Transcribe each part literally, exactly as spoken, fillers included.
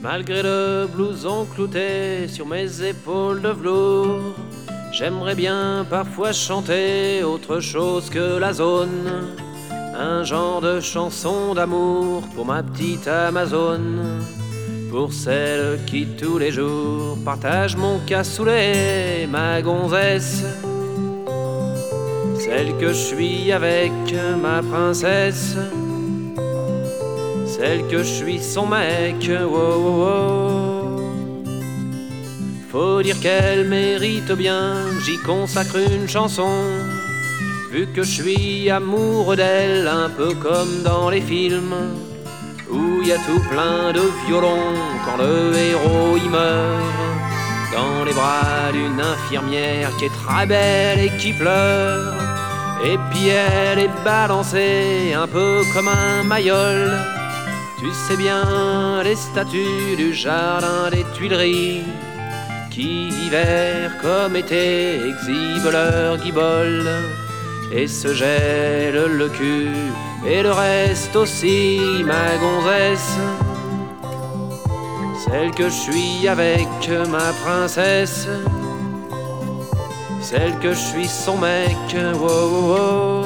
Malgré le blouson clouté sur mes épaules de velours, j'aimerais bien parfois chanter autre chose que la zone. Un genre de chanson d'amour pour ma petite Amazone, pour celle qui tous les jours partage mon cassoulet, ma gonzesse, celle que je suis avec ma princesse, celle que je suis son mec. Wow, wow, wow. Faut dire qu'elle mérite bien, j'y consacre une chanson, vu que je suis amoureux d'elle, un peu comme dans les films où il y a tout plein de violons quand le héros y meurt dans les bras d'une infirmière qui est très belle et qui pleure. Et puis elle est balancée un peu comme un mayol, tu sais bien, les statues du jardin des Tuileries qui hiver comme été exhibent leur guibole et se gèlent le cul et le reste aussi, ma gonzesse, celle que je suis avec ma princesse, celle que je suis son mec. Wow, wow, wow.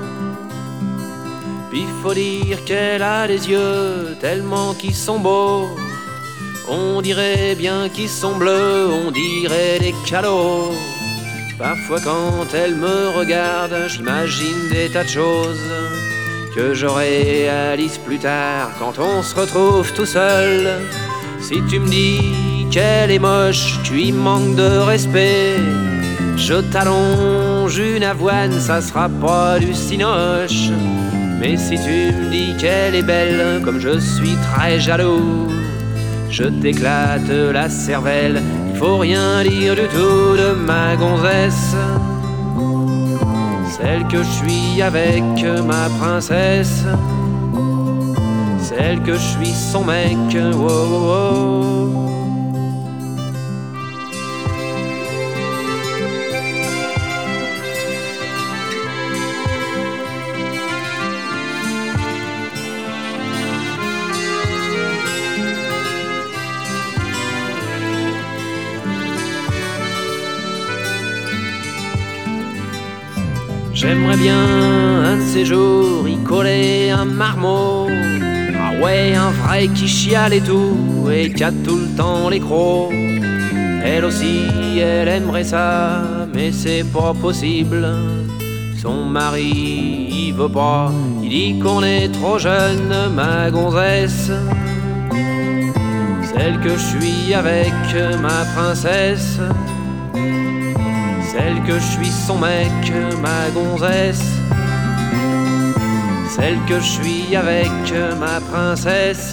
Puis faut dire qu'elle a des yeux tellement qu'ils sont beaux, on dirait bien qu'ils sont bleus, on dirait des calots. Parfois quand elle me regarde, j'imagine des tas de choses que j'aurai à dire plus tard quand on se retrouve tout seul. Si tu me dis qu'elle est moche, tu y manques de respect, je t'allonge une avoine, ça sera pas du cinoche. Mais si tu me dis qu'elle est belle, comme je suis très jaloux, je t'éclate la cervelle, il faut rien dire du tout de ma gonzesse, celle que je suis avec ma princesse, celle que je suis son mec. Wow, wow, wow. J'aimerais bien un de ces jours y coller un marmot, ah ouais, un vrai qui chiale et tout, et qui a tout le temps les crocs. Elle aussi, elle aimerait ça, mais c'est pas possible. Son mari, il veut pas, il dit qu'on est trop jeune, ma gonzesse, celle que je suis avec ma princesse, celle que je suis son mec, ma gonzesse, celle que je suis avec ma princesse,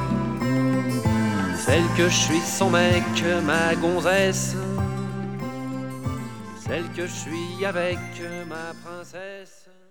celle que je suis son mec, ma gonzesse, celle que je suis avec ma princesse.